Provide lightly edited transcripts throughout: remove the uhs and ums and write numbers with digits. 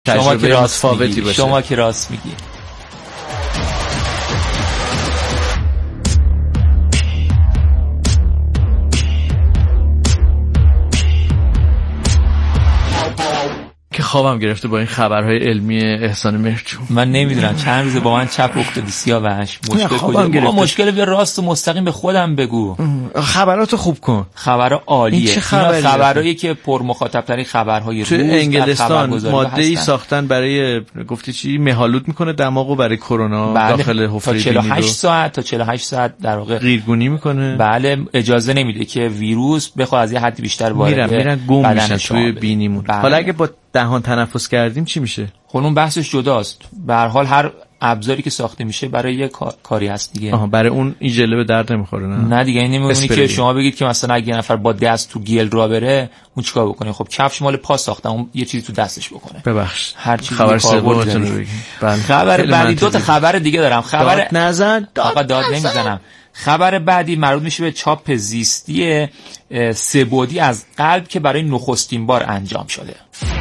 تجربه متفاوتی باشه. شما که راست میگی. که خوابم گرفته با این خبرهای علمی احسان مهرجو. من نمیدونم چند روزه با من چپ افتادی سیاوش. مشکل کجا؟ مشکل بیا راست و مستقیم به خودم بگو. خبراتو خوب کن. خبر عالیه. خبرایی که پر مخاطب ترین خبرهای روز. تو انگلستان ماده‌ای ساختن برای گفتی چی مه‌آلود میکنه دماغو برای کرونا. بله. داخل حفره تا 48 ساعت در واقع قیرگونی میکنه. بله اجازه نمیده که ویروس بخواد از یه حدی بیشتر وارد میرن گم میشن توی بینیمون. بله. حالا اگه با دهان تنفس کردیم چی میشه؟ خب اون بحثش جداست. به هر حال هر ابزاری که ساخته میشه برای یه کاری هست دیگه. برای اون این ژله به درد نمیخوره. نه دیگه این نمیمونه که شما بگید که مثلا اگه یه نفر با دست تو گل را بره اون چیکار بکنه؟ خب کفش مال پا ساختن اون یه چیزی تو دستش بکنه. ببخش هر چیزی خبر سومتون رو بگید. خبر بعدی دو تا خبر دیگه دارم. خبر نزن داد نمیزنم. خبر بعدی مربوط میشه به چاپ زیستی سه‌بعدی از قلب که برای نخستین بار انجام شده.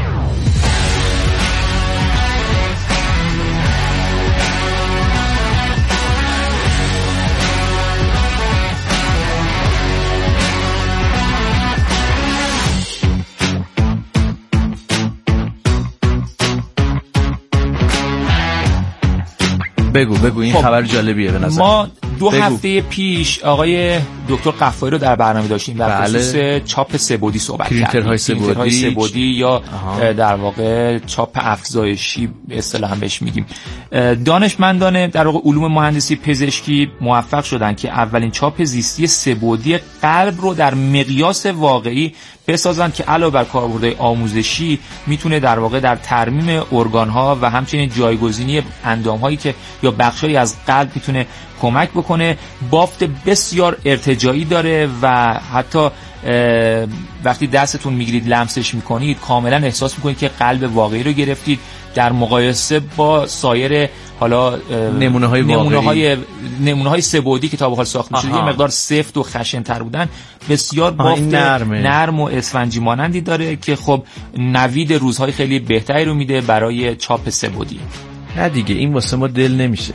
بگو این خبر جالبیه به نظر. ما 2 هفته پیش آقای دکتر قفاری رو در برنامه داشتیم در خصوص چاپ سه‌بعدی صحبت کردیم. پرینترهای سه‌بعدی یا در واقع چاپ افزایشی به اصطلاح هم بهش میگیم. دانشمندان در واقع علوم مهندسی پزشکی موفق شدن که اولین چاپ زیستی سه‌بعدی قلب رو در مقیاس واقعی بسازن که علاوه بر کاربردهای آموزشی میتونه در واقع در ترمیم ارگان‌ها و همچنین جایگزینی اندام‌هایی که یا بخشایی از قلب میتونه کمک بکنه. بافت بسیار ارتجاعی داره و حتی وقتی دستتون میگیرید لمسش میکنید کاملا احساس میکنید که قلب واقعی رو گرفتید در مقایسه با سایر حالا نمونه‌های سه‌بعدی که تا به حال ساخته شده یه مقدار سفت و خشن‌تر بودن. بسیار بافت نرم و اسفنجی مانندی داره که خب نوید روزهای خیلی بهتری رو میده برای چاپ سه‌بعدی. نه دیگه این واسه ما دل نمیشه.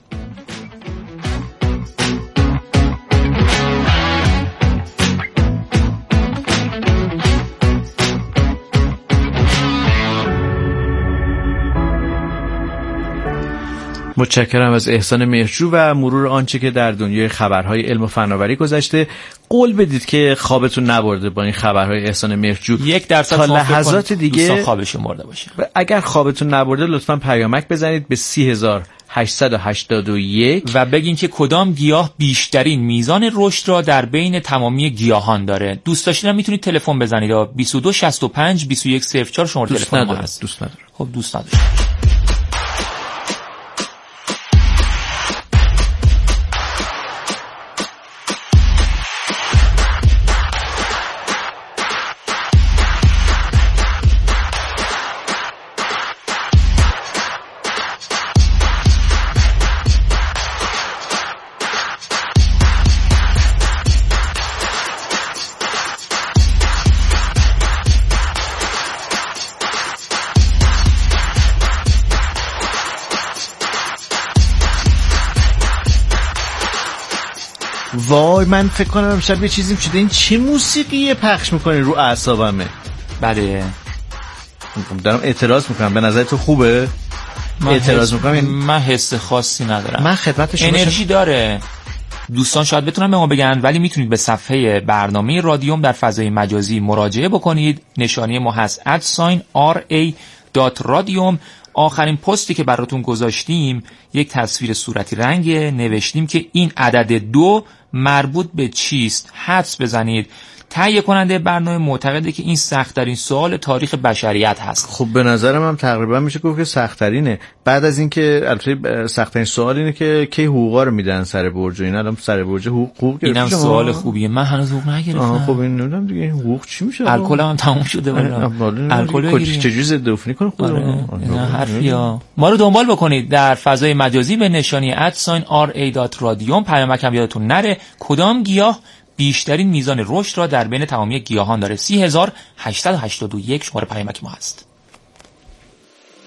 متشکرم از احسان مهرجو و مرور آنچه که در دنیای خبرهای علم و فناوری گذشته. قول بدید که خوابتون نبرده با این خبرهای احسان مهرجو. 1% تا لحظات دیگه خوابشون برده باشه. اگر خوابتون نبرده لطفاً پیامک بزنید به 30881 و بگین که کدام گیاه بیشترین میزان رشد را در بین تمامی گیاهان داره. دوست داشتین میتونید تلفن بزنید. 2265 2104 شماره تلفن ما هست. دوست نداره. خب دوست نداره. وای من فکر کنم امشب یه چیزیم شده. این چه موسیقیه پخش میکنی رو اعصابمه؟ بله دارم اعتراض میکنم. به نظر تو خوبه؟ اعتراض میکنم. من حس خاصی ندارم. من خدمت شما انرژی داره. دوستان شاید بتونن به ما بگن ولی میتونید به صفحه برنامه رادیوم در فضای مجازی مراجعه بکنید. نشانی ما هست @ra.radium. آخرین پستی که براتون گذاشتیم یک تصویر صورتی رنگ، نوشتیم که این عدد 2 مربوط به چیست؟ حدس بزنید. تهیه کننده برنامه معتقده که این سخت‌ترین سوال تاریخ بشریت هست. خب به نظرم هم تقریبا میشه گفت که سخت‌ترینه. بعد از اینکه البته سخت‌ترین سوال اینه که کی حقوقا رو میدن سر برج. اینا الان سر برج حقوق گرفتن. اینم سوال خوبیه. من هنوز حقوق نگرفتم. خب این نمیدونم دیگه این حقوق چی میشه؟ الکلم هم تموم شده والا. الکل چجوری ضد عفونی کنه خودمون؟ نه حرفیا. ما رو دنبال بکنید در فضای مجازی به نشانی @ra.radium. پیامک هم یادتون نره. کدام گیاه بیشترین میزان رشد را در بین تمامی گیاهان داره؟ 30881 شماره پیامک ما هست.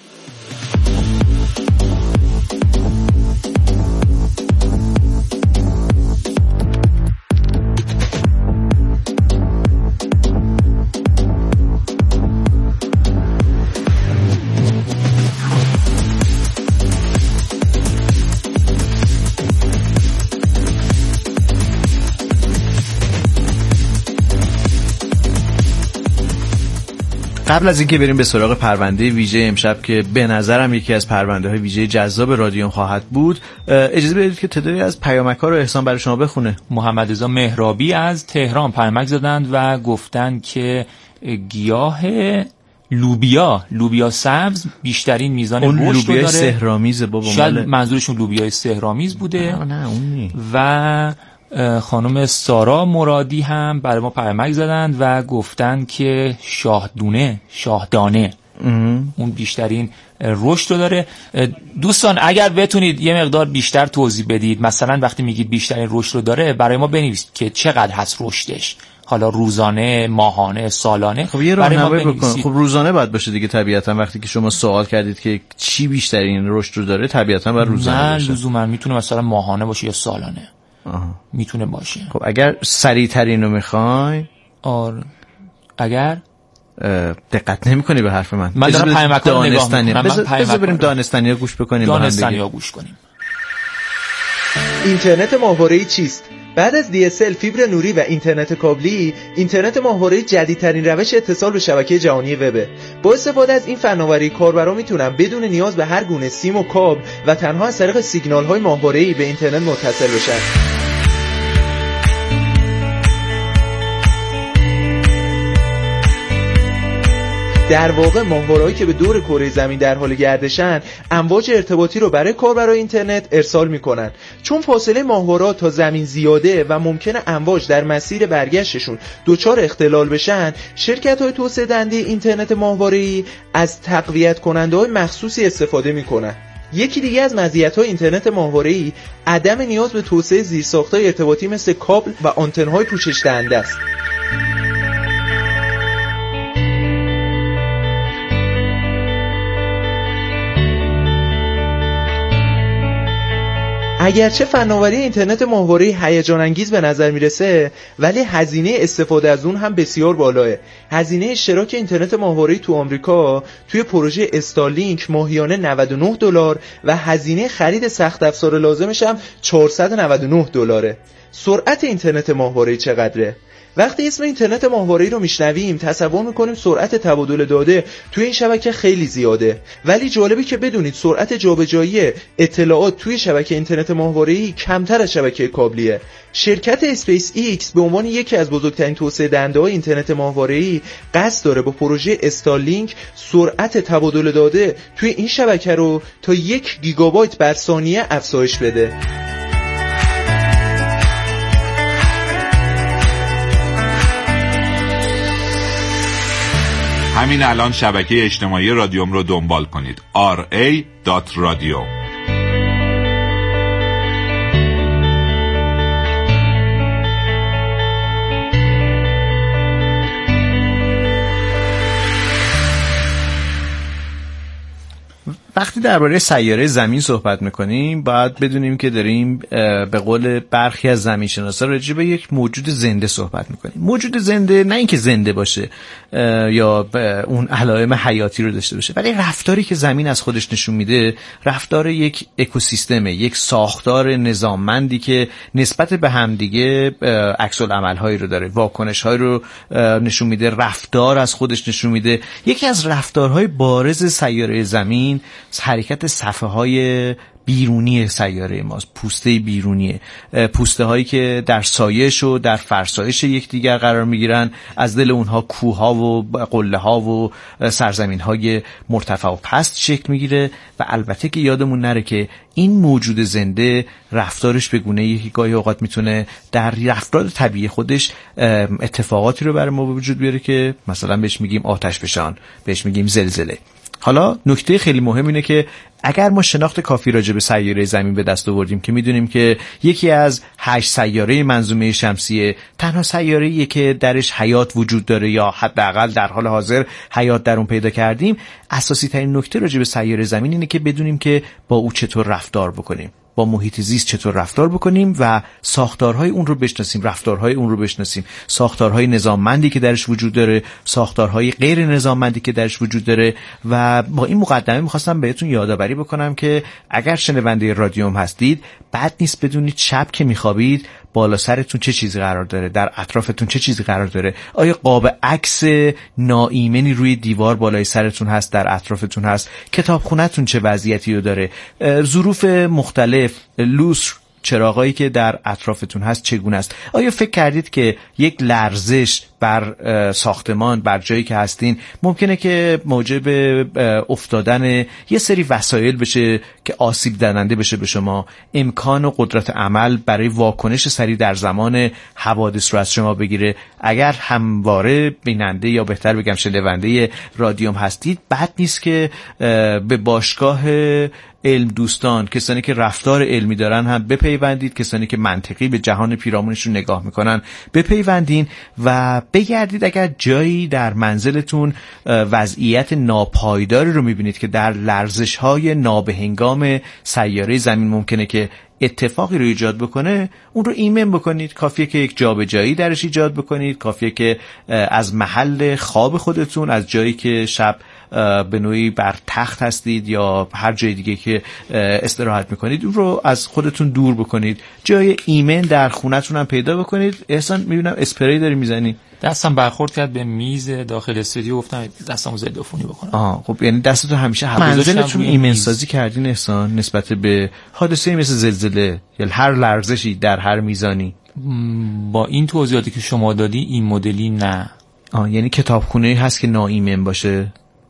قبل از اینکه بریم به سراغ پرونده ویژه امشب که به نظرم یکی از پرونده‌های ویژه جذاب رادیوم خواهد بود، اجازه بدید که تعدادی از پیامک‌ها رو احسان برای شما بخونه. محمد رضا مهرابی از تهران پیامک زدند و گفتند که گیاه لوبیا سبز بیشترین میزان رشد داره. لوبیا سحرآمیز بابا، شاید منظورشون لوبیای سحرآمیز بوده. نه اون نی. و خانم سارا مرادی هم برای ما پیامک زدند و گفتند که شاهدانه اون بیشترین رشد رو داره. دوستان اگر بتونید یه مقدار بیشتر توضیح بدید، مثلا وقتی میگید بیشترین رشد رو داره برای ما بنویسید که چقدر هست رشدش، حالا روزانه، ماهانه، سالانه. خب یه راهنمایی بکن. خب روزانه باید باشه دیگه طبیعتا. وقتی که شما سوال کردید که چی بیشترین رشد رو داره طبیعتا باید روزانه باشه. نه لزوما میتونه مثلا ماهانه باشه یا سالانه. میتونه باشه. خب اگر سریع ترین رو میخوای، اگر دقت نمی‌کنی به حرف من دارم پیامک‌ها رو نگاه می‌کنم. بذار بریم دانستنی‌ها گوش بکنیم. دانستنی‌ها گوش کنیم. اینترنت ماهواره‌ای چیست؟ بعد از DSL، فیبر نوری و اینترنت کابلی، اینترنت ماهواره‌ای جدیدترین روش اتصال به شبکه جهانی وبه. با استفاده از این فناوری کاربران میتونن بدون نیاز به هر گونه سیم و کابل و تنها از طریق سیگنال‌های ماهواره‌ای به اینترنت متصل بشن. در واقع ماهواره‌ای که به دور کره زمین در حال گردشن امواج ارتباطی رو برای کاربرای اینترنت ارسال میکنن. چون فاصله ماهواره‌ها تا زمین زیاده و ممکنه امواج در مسیر برگشتشون دچار اختلال بشن، شرکت‌های توسعه دهنده اینترنت ماهواره‌ای از تقویت کننده‌های مخصوصی استفاده میکنن. یکی دیگه از مزیت‌های اینترنت ماهواره‌ای عدم نیاز به توسعه زیرساخت‌های ارتباطی مثل کابل و آنتن‌های پوشش دهنده است. اگرچه فناوری اینترنت ماهواره‌ای هیجان انگیز به نظر میرسه، ولی هزینه استفاده از اون هم بسیار بالاه. هزینه اشتراک اینترنت ماهواره‌ای تو آمریکا توی پروژه استارلینک ماهیانه $99 و هزینه خرید سخت افزار لازمش هم $499. سرعت اینترنت ماهواره‌ای چقدره؟ وقتی اسم اینترنت ماهواره‌ای رو میشنویم تصور میکنیم سرعت تبادل داده توی این شبکه خیلی زیاده، ولی جالبی که بدونید سرعت جابجایی اطلاعات توی شبکه اینترنت ماهواره‌ای کمتر از شبکه کابلیه. شرکت اسپیس ایکس به عنوان یکی از بزرگترین توسعه دهنده‌های اینترنت ماهواره‌ای قصد داره با پروژه استارلینک سرعت تبادل داده توی این شبکه رو تا 1 گیگابایت بر ثانیه افزایش بده. همین الان شبکه اجتماعی رادیوم رو دنبال کنید. ra.radio. وقتی درباره سیاره زمین صحبت میکنیم باید بدونیم که داریم به قول برخی از زمینشناسا راجع به یک موجود زنده صحبت میکنیم. موجود زنده نه اینکه زنده باشه یا اون علائم حیاتی رو داشته باشه، ولی رفتاری که زمین از خودش نشون میده رفتار یک اکوسیستمه، یک ساختار نظاممندی که نسبت به همدیگه عکس العمل‌هایی رو داره، واکنش‌هایی رو نشون میده، رفتار از خودش نشون میده. یکی از رفتارهای بارز سیاره زمین حرکت صفحه‌های بیرونی سیاره ماست، پوسته بیرونیه، پوسته هایی که در سایش و در فرسایش یکدیگر قرار میگیرن. از دل اونها کوهها و قله ها و سرزمین های مرتفع و پست شکل میگیره و البته که یادمون نره که این موجود زنده رفتارش به گونه‌ای که گاهی اوقات میتونه در رفتار طبیعی خودش اتفاقاتی رو برای ما به وجود بیاره که مثلا بهش میگیم آتش فشان، بهش میگیم زلزله. حالا نکته خیلی مهم اینه که اگر ما شناخت کافی راجع به سیاره زمین به دست آوردیم که میدونیم که یکی از 8 سیاره منظومه شمسیه تنها سیاره‌ایه که درش حیات وجود داره یا حداقل در حال حاضر حیات در اون پیدا کردیم، اساسی ترین نکته راجع به سیاره زمین اینه که بدونیم که با او چطور رفتار بکنیم، با محیط زیست چطور رفتار بکنیم و ساختارهای اون رو بشناسیم، رفتارهای اون رو بشناسیم، ساختارهای نظاممندی که درش وجود داره، ساختارهای غیر نظاممندی که درش وجود داره. و با این مقدمه می‌خواستم بهتون یادآوری یادآوری بکنم که اگر شنونده رادیوم هستید بد نیست بدونید شب که میخوابید بالا سرتون چه چیزی قرار داره، در اطرافتون چه چیزی قرار داره. آیا قاب عکس ناایمنی روی دیوار بالای سرتون هست، در اطرافتون هست؟ کتابخونه‌تون چه وضعیتی رو داره؟ ظروف مختلف، لوستر، چراغایی که در اطرافتون هست چگونه است؟ آیا فکر کردید که یک لرزش بر ساختمان، بر جایی که هستین ممکنه که موجب افتادن یه سری وسایل بشه که آسیب دهنده بشه به شما؟ امکان و قدرت عمل برای واکنش سریع در زمان حوادث رو از شما بگیره؟ اگر همواره بیننده یا بهتر بگم شنونده رادیوم هستید بد نیست که به باشگاه علم دوستان، کسانی که رفتار علمی دارن هم بپیوندید، کسانی که منطقی به جهان پیرامونشون نگاه میکنن بپیوندین و بگردید. اگر جایی در منزلتون وضعیت ناپایداری رو میبینید که در لرزش‌های نابهنگام سیاره زمین ممکنه که اتفاقی رو ایجاد بکنه، اون رو ایمن بکنید. کافیه که یک جابجایی درش ایجاد بکنید، کافیه که از محل خواب خودتون، از جایی که شب به نوعی بر تخت هستید یا هر جای دیگه که استراحت میکنید، اون رو از خودتون دور بکنید. جای ایمن در خونتون هم پیدا بکنید. احسان میبینم اسپری داری میزنی. دستم برخورد کرد به میز داخل استودیو، گفتم دستمو ضد عفونی بکنم. خب یعنی دستتو همیشه منزلتون ایمن سازی کردین احسان نسبت به حادثه‌ای مثل زلزله یا هر لرزشی در هر میزانی؟ با این توضیحاتی که شما دادی این مدلی نه. یعنی کتابخونه‌ای هست که ناایمن باشه؟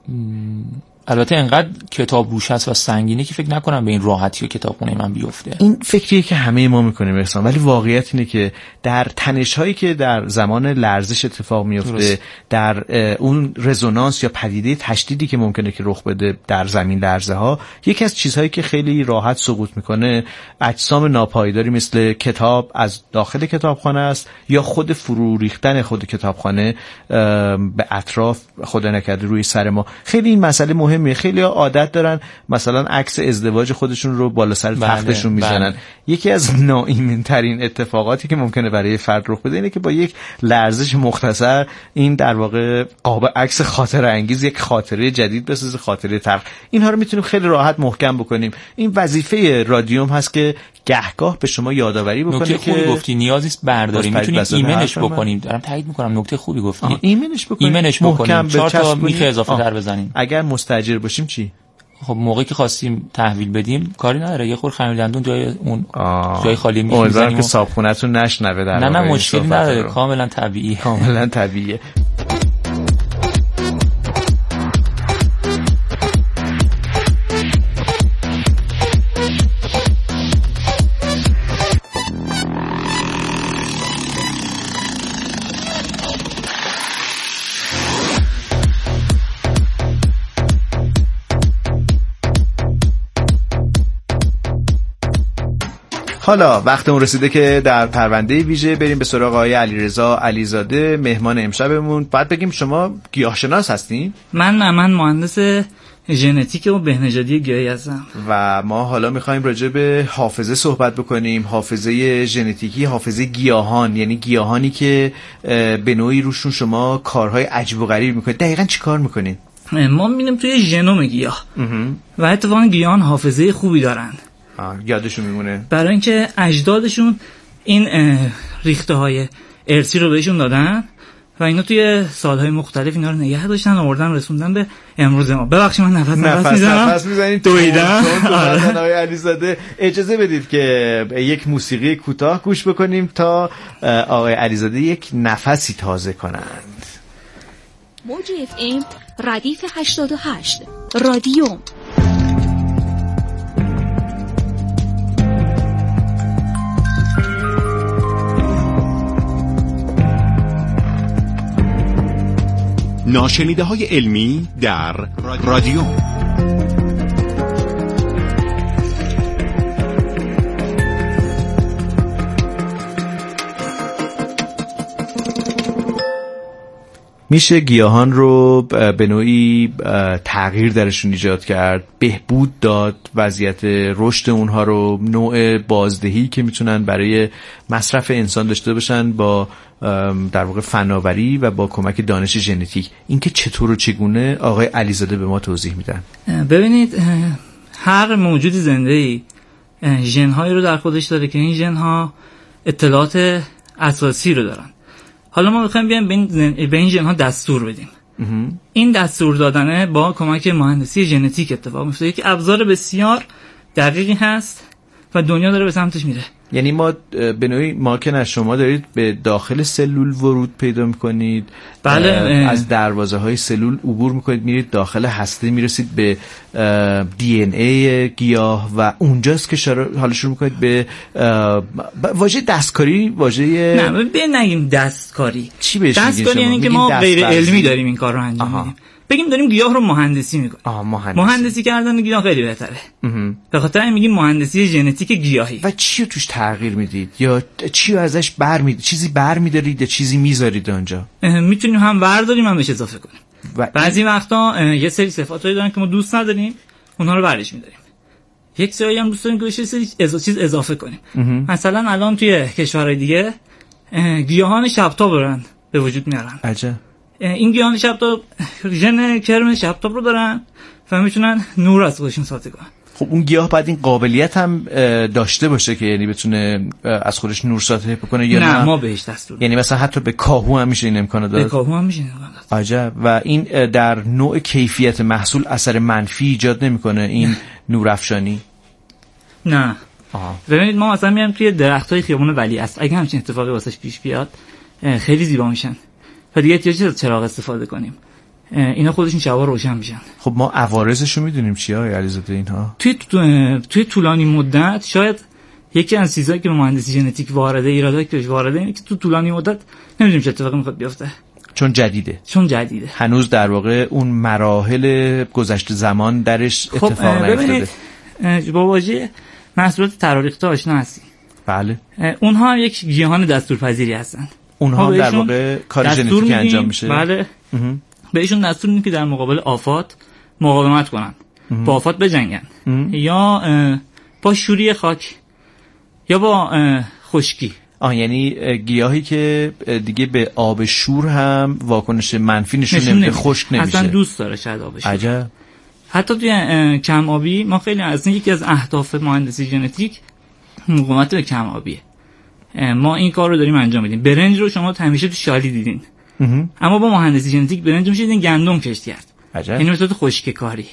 البته انقدر کتاب روش هست و سنگینه که فکر نکنم به این راحتی کتابخونه من بیفته. این فکریه که همه ما میکنیم احسان، ولی واقعیت اینه که در تنش‌هایی که در زمان لرزش اتفاق میفته، در اون رزونانس یا پدیده تشدیدی که ممکنه که رخ بده در زمین لرزه ها، یکی از چیزهایی که خیلی راحت سقوط میکنه اجسام ناپایداری مثل کتاب از داخل کتابخانه است یا خود فرو ریختن خود کتابخانه به اطراف، خدا نکرده روی سر ما. خیلی این مسئله مهمه. خیلی عادت دارن مثلا عکس ازدواج خودشون رو بالا سر تختشون میزنن. یکی از ناایمن ترین اتفاقاتی که ممکنه برای فرد رخ بده اینه که با یک لرزش مختصر این در واقع قاب عکس خاطره انگیز یک خاطره جدید بسازه، خاطره تلخ. اینها رو میتونیم خیلی راحت محکم بکنیم. این وظیفه رادیوم هست که گهگاه به شما یادآوری بکنه که نکته خوبی گفتی، نیازی است برداریم، میتونیم ایمنش بکنیم. دارم تایید میکنم، نکته خوبی گفتی. ایمنش بکنیم 4 تا میخ اضافه تر بزنیم. اگر مستاجر باشیم چی؟ خب موقعی که خواستیم تحویل بدیم کاری نداره، یه خور خمیر دندون جای اون جای خالی می‌ذاریم. امیدوارم که صابخونه‌تون نشنوه در نه مشکلی نداره، کاملا طبیعیه. کاملا طبیعیه. حالا وقت اون رسیده که در پرونده ویژه بریم به سراغ آقای علیرضا علیزاده، مهمان امشبمون. بعد بگیم شما گیاهشناس هستین؟ من مهندس ژنتیک و بهنژادی گیاهی هستم و ما حالا میخوایم راجع به حافظه صحبت بکنیم. حافظه ژنتیکی، حافظه گیاهان، یعنی گیاهانی که به نوعی روشون شما کارهای عجیب و غریب میکنید. دقیقاً چی کار میکنید؟ ما میبینیم توی ژنوم گیاه و اتفاقا گیاهان حافظه خوبی دارن. یادشون میمونه برای اینکه اجدادشون این ریخته های ارثی رو بهشون دادن و اینا توی سالهای مختلف اینا رو نگه داشتن آوردن رسوندن به امروز ما. ببخشید من نفس میزنید دویدم. آقای علیزاده اجازه بدید که یک موسیقی کوتاه گوش بکنیم تا آقای علیزاده یک نفسی تازه کنند. موج اف ام ردیف 88 رادیوم. ناشنیده های علمی در رادیو. میشه گیاهان رو به نوعی تغییر درشون ایجاد کرد، بهبود داد، وضعیت رشد اونها رو، نوع بازدهی که میتونن برای مصرف انسان داشته باشن با در واقع فناوری و با کمک دانش ژنتیک. اینکه چطور و چگونه آقای علیزاده به ما توضیح میدن. ببینید هر موجود زنده‌ای ژن‌هایی رو در خودش داره که این ژن‌ها اطلاعات اساسی رو دارن. حالا ما می‌خوایم بیایم به این ژن‌ها دستور بدیم. این دستور دادنه با کمک مهندسی ژنتیک اتفاق میفته که ابزار بسیار دقیقی هست و دنیا داره به سمتش میره. یعنی ما به نوعی ما که نه شما دارید به داخل سلول ورود پیدا میکنید، بله، از دروازه های سلول عبور میکنید، میرید داخل هسته، میرسید به دی ان ای گیاه و اونجاست که حالا شروع میکنید به واژه دستکاری. واژه نه نگیم دستکاری. چی بهش میگین؟ دستکاری یعنی که ما غیر علمی داریم این کار رو انجام میدیم. بگیم داریم گیاه رو مهندسی میکنیم. مهندسی کردن گیاه خیلی بهتره. به خاطر این میگیم مهندسی ژنتیک گیاهی. و چی رو توش تغییر میدید یا چی رو ازش برمیدید؟ چیزی برمیدارید یا چیزی میذارید اونجا؟ میتونیم هم برداریم هم بهش اضافه کنیم. بعضی وقتا یه سری صفاتایی دارن که ما دوست نداریم، اونها رو برش میداریم. یک سری هم دوست داریم که بهش چیز اضافه کنیم. مثلا الان توی کشورهای دیگه گیاهان شبتاب دارن به وجود میارن. عجب. این گیاهان شبتاب ژن کرم شبتاب رو دارن و میتونن نور از خودشون ساطع کنن. خب اون گیاه باید این قابلیت هم داشته باشه که یعنی بتونه از خودش نور ساطع بکنه یا نه؟ ما بهش دستور یعنی مثلا حتی به کاهو هم میشه این امکانو داد. به کاهو هم میشه این امکان داد. عجب. و این در نوع کیفیت محصول اثر منفی ایجاد نمیکنه این نورافشانی؟ نه. ببینید ما مثلا میایم توی درختای خیابون ولیعصر، اگه همچین اتفاقی واسش پیش بیاد خیلی زیبا میشن و دیگه احتیاج نیست چراغ استفاده کنیم، اینا خودشون شبا روشن میشن. خب ما عوارضشو میدونیم چیه آقای علیزاده اینها؟ توی طولانی مدت شاید یکی از چیزایی که مهندسی ژنتیک وارده، ایرادایی که وارده اینه که تو طولانی مدت نمیدونیم چه اتفاقی میخواد بیفته، چون جدیده هنوز در واقع اون مراحل گذشته زمان درش اتفاق نیفتاده. با واژه محصولات تراریخته آشنا هستی؟ بله. اونها یک گیاهان دستورپذیری هستن. اونها در واقع کار ژنتیکی انجام میشه. بله. بهشون دستور میدیم که در مقابل آفات مقاومت کنن، با آفات بجنگن، یا با شوری خاک یا با خشکی. یعنی گیاهی که دیگه به آب شور هم واکنش منفی نشون نمیده، خشک نمیشه. اصلا دوست داره شاید آب شور. عجب. حتی توی کم آبی ما خیلی اصلا یکی از اهداف مهندسی ژنتیک مقاومت به کم آبیه. ما این کار رو داریم انجام میدیم. برنج رو شما همیشه تو شالی دیدین، اما با مهندسی ژنتیک برنج میشه دیدین گندم کشت کرد. یعنی مثلا خشکی کاری.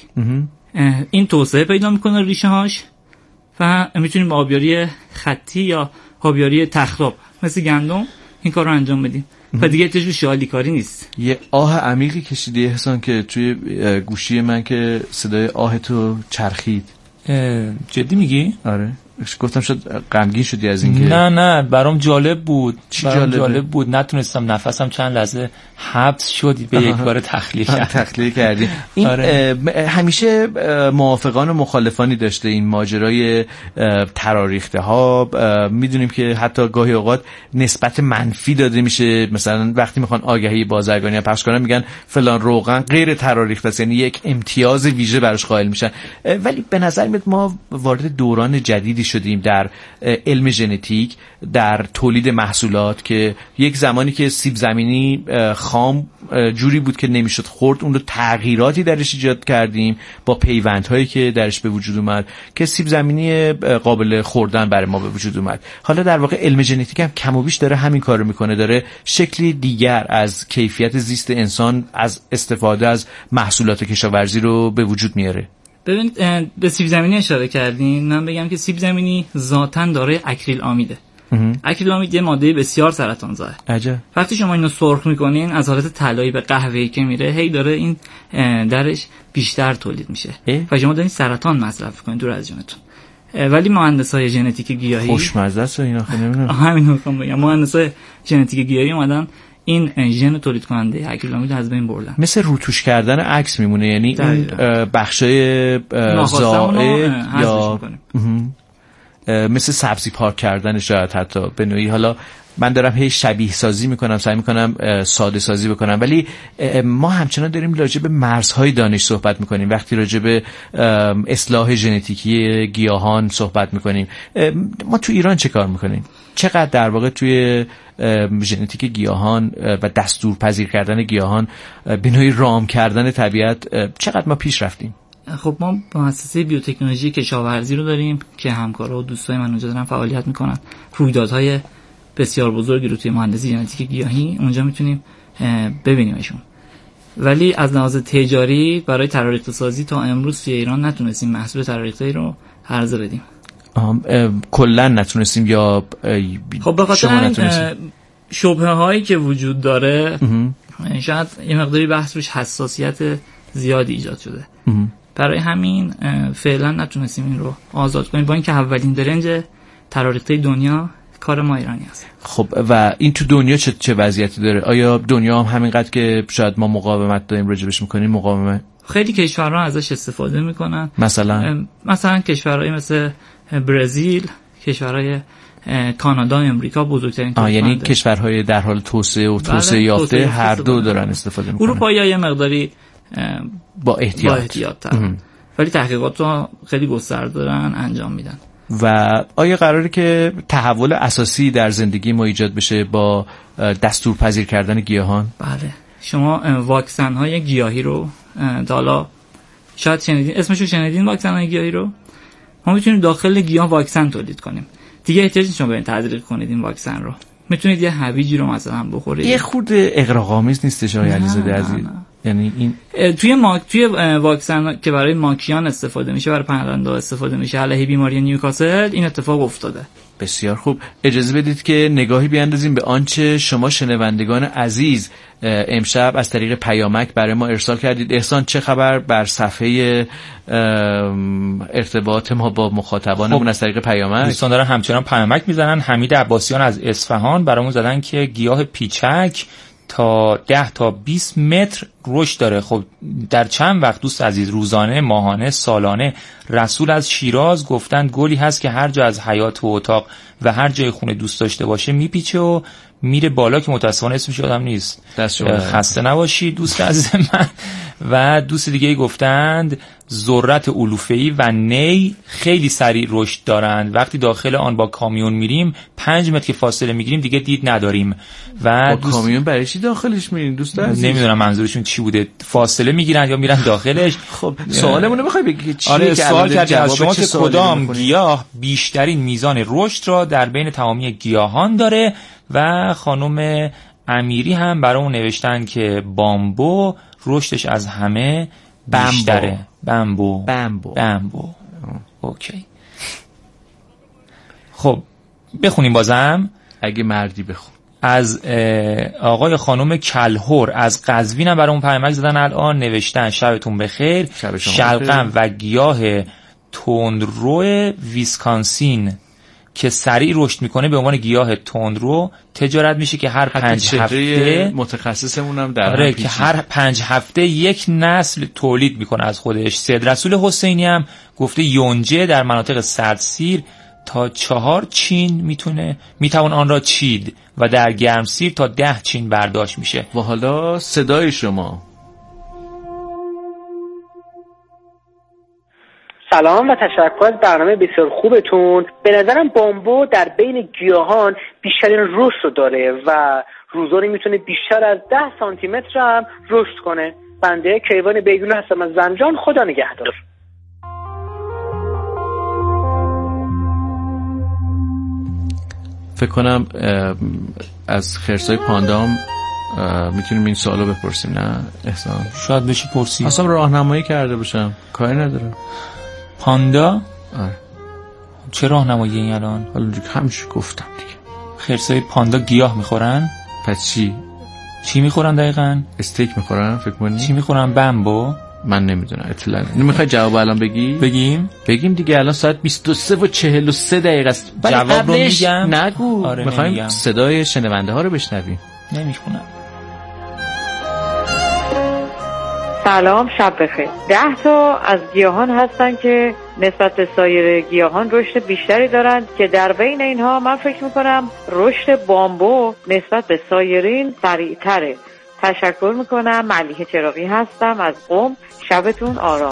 این توسعه پیدا میکنه ریشه هاش و میتونیم با آبیاری خطی یا آبیاری تخراب مثل گندم این کار رو انجام بدیم و دیگه احتیاج شالی کاری نیست. یه آه عمیقی کشیدی احسان که توی گوشی من که صدای آه تو چرخید. جدی میگی؟ آره گفتم شد غمگین شدی از اینکه نه برام جالب بود. جالب بود، نتونستم، نفسم چند لحظه حبس شد به یک بار تخلیه کردی. این همیشه موافقان و مخالفانی داشته این ماجرای تراریخته ها. میدونیم که حتی گاهی اوقات نسبت منفی داده میشه، مثلا وقتی میخوان آگهی بازرگانی پخش کنن میگن فلان روغن غیر تراریخته است، یعنی یک امتیاز ویژه براش قائل میشن. ولی به نظر میاد ما وارد دوران جدیدی شدیم در علم ژنتیک، در تولید محصولات که یک زمانی که سیب زمینی خام جوری بود که نمیشد خورد، اون رو تغییراتی درش ایجاد کردیم با پیوندهایی که درش به وجود اومد که سیب زمینی قابل خوردن برای ما به وجود اومد. حالا در واقع علم ژنتیک هم کم و بیش داره همین کارو میکنه، داره شکلی دیگر از کیفیت زیست انسان از استفاده از محصولات کشاورزی رو به وجود میاره. ببینید به سیب زمینی اشاره کردین، من بگم که سیب زمینی ذاتاً دارای اکریل آمیده. اکریل آمید یه ماده بسیار سرطانزا. عجب. وقتی شما اینو سرخ میکنین از حالت طلایی به قهوه‌ای که میره، هی داره این درش بیشتر تولید میشه و شما دارین سرطان مصرف میکنین دور از جونتون. ولی مهندسای ژنتیک گیاهی خوشمزه است اینا، نمیدونم. همین رو میخوام بگم، مهندسای ژنتیک گیاهی اومدن این ژن تولید کننده اکریلامید از بین بردن. مثل روتوش کردن عکس میمونه، یعنی این بخشای زائد یا مثل سبزی پاک کردن شاید حتی به نوعی. حالا من دارم هی شبیه سازی میکنم، سعی میکنم ساده سازی بکنم، ولی ما همچنان داریم راجع به مرزهای دانش صحبت میکنیم وقتی راجع به اصلاح ژنتیکی گیاهان صحبت میکنیم. ما تو ایران چه کار میکنیم؟ چقدر در واقع توی ژنتیک گیاهان و دستورپذیر کردن گیاهان به نوعی رام کردن طبیعت چقدر ما پیش رفتیم؟ خب ما مؤسسه بیوتکنولوژی کشاورزی رو داریم که همکارا و دوستای من اونجا دارن فعالیت میکنن. رویدادهای بسیار بزرگی رو توی مهندسی ژنتیک گیاهی اونجا میتونیم ببینیمشون. ولی از لحاظ تجاری برای تراریخته سازی تا امروز توی ایران نتونستیم محصول تراریخته رو عرضه بدیم. کلا نتونستیم یا خب به خاطر شبهه هایی که وجود داره شاید یه مقداری بحث روش حساسیت زیادی ایجاد شده. برای همین فعلا نتونستیم این رو آزاد کنیم، با اینکه اولین درنج تراریخته دنیا کار ما ایرانی هست. خب و این تو دنیا چه وضعیتی داره؟ آیا دنیا هم همینقدر که شاید ما مقاومت داریم راجبش میکنیم مقاومت؟ خیلی کشورها ازش استفاده میکنن. مثلا کشورهای مثل برزیل، کشورهای کانادا، امریکا بزرگترین یعنی کشورهای در حال توسعه و توسعه یافته هر دو دارن استفاده میکنن. اروپایی‌ها یه مقداری با احتیاط ولی تحقیقات رو خیلی گسترده دارن انجام میدن. و آیا قراره که تحول اساسی در زندگی ما ایجاد بشه با دستورپذیر کردن گیاهان؟ بله. شما واکسن های گیاهی رو حالا شاید شنیدین، اسمشو شنیدین، واکسن های گیاهی رو ما میتونیم داخل گیاه واکسن تولید کنیم. دیگه احتیاج نیست شما برین تزریق کنید این واکسن رو. میتونید یه هویجی رو مثلا بخورید. یه خورده اغراق‌آمیز نیستش آقای علیزاده عزیز؟ یعنی این توی واکسن که برای ماکیان استفاده میشه، برای پرنده استفاده میشه علیه بیماری نیوکاسل، این اتفاق افتاده. بسیار خوب. اجازه بدید که نگاهی بیاندازیم به آنچه شما شنوندگان عزیز امشب از طریق پیامک برای ما ارسال کردید. احسان چه خبر بر صفحه ارتباط ما با مخاطبانمون از طریق پیامک؟ دوستان دارن همچنان پیامک میزنن. حمید عباسیان از اصفهان برامون زدن که گیاه پیچک تا 10 تا 20 متر رشد داره. خب در چند وقت دوست عزیز، روزانه، ماهانه، سالانه، رسول از شیراز گفتن گلی هست که هر جا از حیاط و اتاق و هر جای خونه دوست داشته باشه میپیچه و میره بالا، که متاسفانه اسمش یادم نیست. خسته نباشی دوست عزیز من. و دوست دیگه گفتند ذرت علوفه‌ای و نی خیلی سریع رشد دارند. وقتی داخل آن با کامیون میریم 5 متر که فاصله میگیریم دیگه دید نداریم. و با کامیون برای چی داخلش میرین دوست عزیز؟ نمیدونم منظورشون چی بوده، فاصله میگیرن یا میرن داخلش. خب سوالمون بخوای بگی چیه؟ آره سوال کردی از شما که کدام گیاه بیشترین میزان رشد را در بین تمامی گیاهان داره. و خانم امیری هم برامون نوشتن که بامبو رشدش از همه بیشتره. بامبو. اوکی. خب بخونیم بازم اگه مردی بخون. از آقای خانم کلهور از قزوین هم برامون پیامک زدن الان، نوشتن شبتون بخیر. شلغم و گیاه تندرو ویسکانسین که سریع رشد میکنه به عنوان گیاه تندرو تجارت میشه که هر 5 هفته متخصصمون هم در که هر 5 هفته یک نسل تولید میکنه از خودش. سید رسول حسینی هم گفته یونجه در مناطق سردسیر تا 4 چین میتوان آن را چید و در گرمسیر تا 10 چین برداشت میشه. و حالا صدای شما. سلام و تشکر از برنامه بسیار خوبتون. به نظرم بامبو در بین گیاهان بیشترین رشد رو داره و روزانه میتونه بیشتر از 10 سانتی متر هم رشد کنه. بنده کیوان بیگون هستم از زنجان. خدا نگهدار. فکر کنم از خرسای پاندام میتونیم این سوالو بپرسیم، نه احسان؟ شاید بشی پرسی. اصلا راهنمایی کرده باشم، کاری نداره. پاندا؟ چه راهنمایی این الان؟ حالا همیشه گفتم دیگه. خرسای پاندا گیاه میخورن؟ پس چی میخورن دقیقاً؟ استیک میخورن فکر کنی؟ چی میخورن؟ بامبو؟ من نمیدونم اطلاع. نمیخوای جواب الان بگیم دیگه. الان ساعت 22:43 است. جواب رو میگم. نگو. آره میخوایم صدای شنونده ها رو بشنویم. نمیخونم. سلام، شب بخیر. 10 تا از گیاهان هستن که نسبت به سایر گیاهان رشد بیشتری دارند که در بین اینها من فکر میکنم رشد بامبو نسبت به سایرین سریعتره. تشکر میکنم. ملیحه چراغی هستم از قم. شبتون آرام.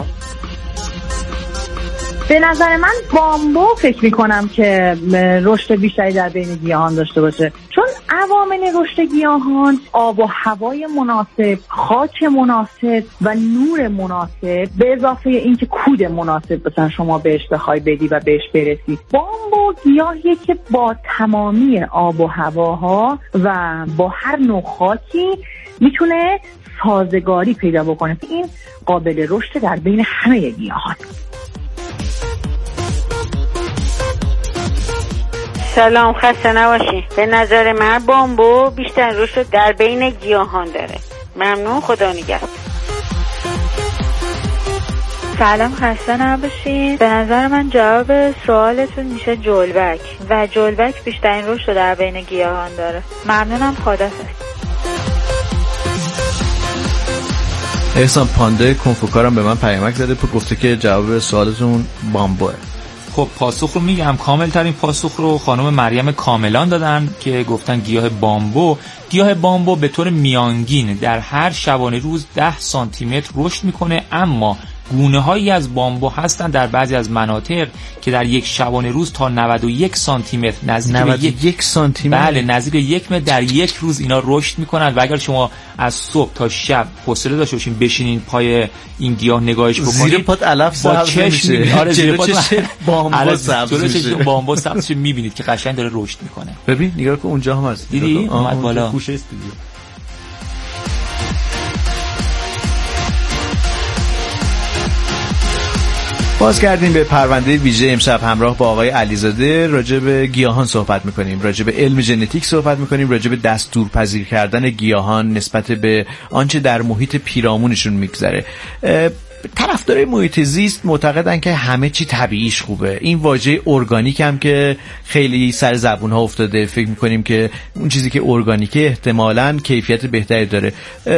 به نظر من بامبو فکر میکنم که رشد بیشتری در بین گیاهان داشته باشه، چون عوامل رشد گیاهان آب و هوای مناسب، خاک مناسب و نور مناسب، به اضافه اینکه کود مناسب مثلا شما بهش بخوای بدی و بهش برسی. بامبو گیاهیه که با تمامی آب و هواها و با هر نوع خاکی میتونه سازگاری پیدا بکنه. این قابل رشد در بین همه گیاهان. سلام، خسته نباشی. به نظر من بامبو بیشتر رشد در بین گیاهان داره. ممنون، خدا نگهدار. سلام، خسته نباشید. به نظر من جواب سوالتون میشه جلبک و جلبک بیشترین رشد در بین گیاهان داره. ممنونم، خداحافظ. احسان پانده کنفوکارم به من پیامک زده گفته که جواب سوالتون بامبوه. خب پاسخ رو میگم، کامل ترین پاسخ رو خانم مریم کاملان دادن که گفتن گیاه بامبو به طور میانگین در هر شبانه روز 10 سانتی متر رشد میکنه، اما گونه هایی از بامبو هستن در بعضی از مناطق که در یک شبانه روز تا 91 سانتی متر نزدیک 1 متر در یک روز اینا رشد میکنن و اگر شما از صبح تا شب حوصله داشته باشین بشینین پای این گیاه نگاهش بکنید، زیر پات علف سبز میشه. آره زیر پات بامبو سبز میشه. بامبو سبز میبینید که قشنگ داره رشد میکنه. ببین نگاه کن اونجا هم هست، دیدی اومد بالا. خوشه استودیو. باز کردیم به پرونده ویژه. امشب همراه با آقای علیزاده راجع به گیاهان صحبت میکنیم، راجع به علم ژنتیک صحبت میکنیم، راجع به دستورپذیر کردن گیاهان نسبت به آنچه در محیط پیرامونشون میگذره. طرفدارای محیط زیست معتقدن که همه چی طبیعیش خوبه. این واژه ارگانیک هم که خیلی سر زبون ها افتاده، فکر میکنیم که اون چیزی که ارگانیکه احتمالاً کیفیت بهتری داره.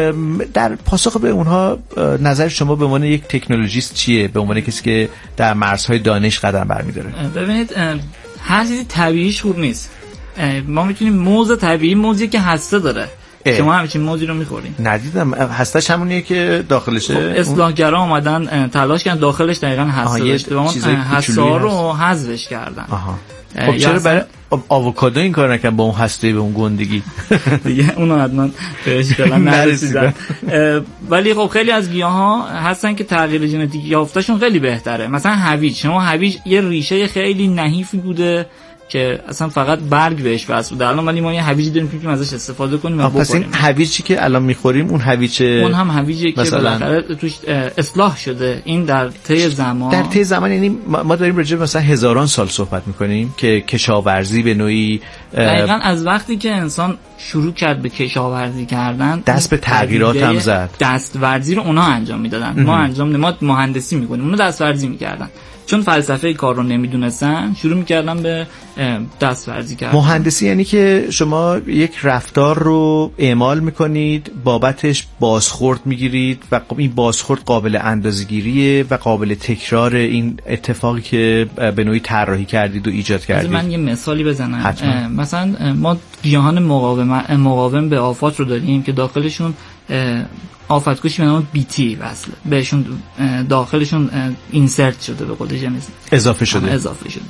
در پاسخ به اونها نظر شما به عنوان یک تکنولوژیست چیه؟ به عنوان کسی که در مرزهای دانش قدم برمی‌داره. ببینید هر چیزی طبیعیش خوب نیست. ما میتونیم موز طبیعی، موزی که هسته داره. شما همچین موزی رو میخورین؟ ندیدم. هستش همونیه که داخلشه. خب اصلاحگرا اومدن تلاش کردن داخلش دقیقاً هسته داشته و اون هسته رو حذفش کردن. خب چرا برای آووکادو این کار نکردن با اون هسته به اون گندگی؟ دیگه اونو حتما بهش فعلا نرسیدن. ولی خب خیلی از گیاها هستن که تغییر ژنتیکی یافتهشون خیلی بهتره. مثلا هویج، شما هویج یه ریشه خیلی نحیفی بوده که اصلا فقط برگ بهش وصل بوده. الان ولی ما یه هویجی داریم که ازش استفاده کنیم و پس این هویجی که الان میخوریم اون هم هویجی که بالاخره توش اصلاح شده. این در طی زمان یعنی ما داریم راجع به مثلا هزاران سال صحبت میکنیم که کشاورزی به نوعی دقیقاً از وقتی که انسان شروع کرد به کشاورزی کردن دست به تغییرات هم زد. دستورزی رو اونا انجام میدادن، ما مهندسی میکنیم، اونا دستورزی میکردن. چون فلسفه کار رو نمیدونستن شروع میکردن به دستورزی کردن. مهندسی یعنی که شما یک رفتار رو اعمال میکنید، بابتش بازخورد میگیرید و این بازخورد قابل اندازه‌گیریه و قابل تکرار این اتفاقی که به نوعی طراحی کردید و ایجاد کردید. من یه مثالی بزنم. مثلا ما گیاهان مقاوم به آفات رو داریم که داخلشون آفتکشی به نام BT وصله بهشون، داخلشون اینسرت شده، به قول ژنتیک اضافه شده.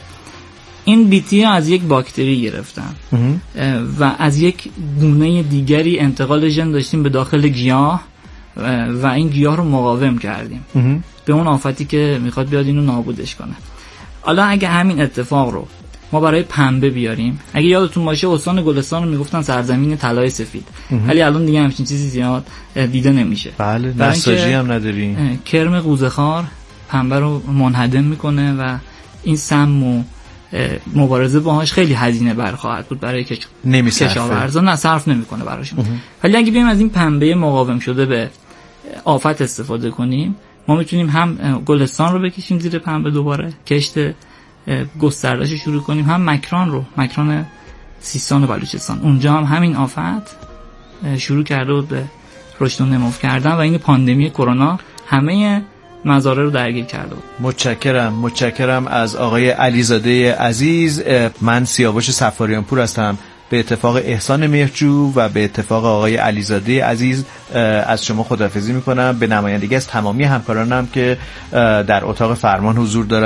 این BT از یک باکتری گرفتن و از یک گونه دیگری انتقال ژن داشتیم به داخل گیاه و این گیاه رو مقاوم کردیم به اون آفتی که میخواد بیاد اینو نابودش کنه. حالا اگه همین اتفاق رو ما برای پنبه بیاریم، اگه یادتون باشه استان گلستان رو میگفتن سرزمین طلای سفید، ولی الان دیگه همچین چیزی زیاد دیده نمیشه. بله، نساجی هم نداریم. کرم قوزه‌خوار پنبه رو منهدم میکنه و این سم و مبارزه باهاش خیلی هزینه بر خواهد بود برای کشاورزان، صرف نمیکنه براشون. ولی اگه بیایم از این پنبه مقاوم شده به آفت استفاده کنیم، ما میتونیم هم گلستان رو بکشیم زیر پنبه، دوباره کشت گسترده‌اش شروع کنیم، هم مکران سیستان و بلوچستان، اونجا هم همین آفت شروع کرده بود به رشد و نمو کردن و این پاندمی کرونا همه مزارع رو درگیر کرده بود. متشکرم از آقای علیزاده عزیز. من سیاوش صفاریان پور هستم. به اتفاق احسان مهرجو و به اتفاق آقای علیزاده عزیز از شما خداحافظی میکنم، به نمایندگی از تمامی همکارانم که در اتاق فرمان حضور دارن.